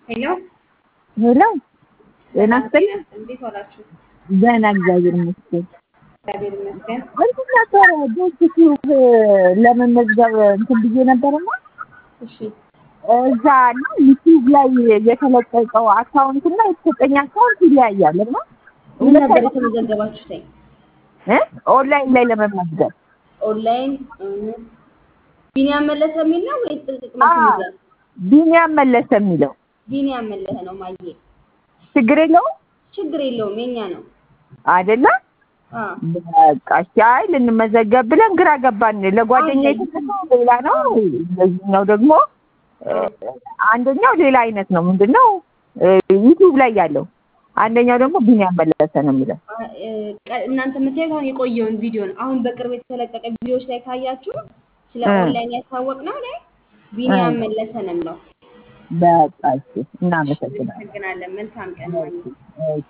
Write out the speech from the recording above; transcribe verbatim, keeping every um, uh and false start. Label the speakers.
Speaker 1: ሄሎ
Speaker 2: ሄሎ ጤና
Speaker 1: ሰላም ጤና
Speaker 2: ይስጥልኝ።
Speaker 1: እንዴት ዋላችሁ?
Speaker 2: ደህና እግዚአብሔር ይመስገን።
Speaker 1: እግዚአብሔር ይመስገን።
Speaker 2: እንትን ነበረ ዩቲዩብ ለመመዝገብ እንትን ብዬ ነበርና
Speaker 1: እሺ
Speaker 2: እዛ ነው ዩቲዩብ ላይ የተለቀቀው አካውንት እና የተሰጠኝ አካውንት ይለያያል እና
Speaker 1: ምን ነበር የተመዘገባችሁት?
Speaker 2: እ ኦንላይን ላይ ለመመዝገብ
Speaker 1: ኦንላይን ቢኒያም መለሰ የሚል ነው ወይስ ጥቅጥቅ
Speaker 2: አዎ
Speaker 1: መስመር?
Speaker 2: ቢኒያም መለሰ የሚለው
Speaker 1: ቢኒያም መለሰ ነው ማየ።
Speaker 2: ችግር የለውም
Speaker 1: ችግር የለውም የኛ ነው
Speaker 2: አይደለ?
Speaker 1: አዎ
Speaker 2: በቃ አይ ልንመዘገብ ብለን ግራ ገባን። ለጓደኛዬ የተሰጠው ሌላ ነው፣ ለዚህኛው ደግሞ አንደኛው ሌላ አይነት ነው። ምንድነው ዩቲዩብ ላይ ያለው አንደኛው ደግሞ ቢኒያም መለሰ ነው የሚለው።
Speaker 1: እናንተ የምታዩት አሁን የቆየውን ቪዲዮ ነው። አሁን በቅርብ የተለቀቀ ቪዲዮዎች ላይ ካያችሁ ስለ ኦንላይን ያሳወቅነው ላይ ቢኒያም መለሰ ነው የሚለው።
Speaker 2: በቃ እሺ እናመሰግናለን።
Speaker 1: እናመሰግናለን። መልካም ቀን።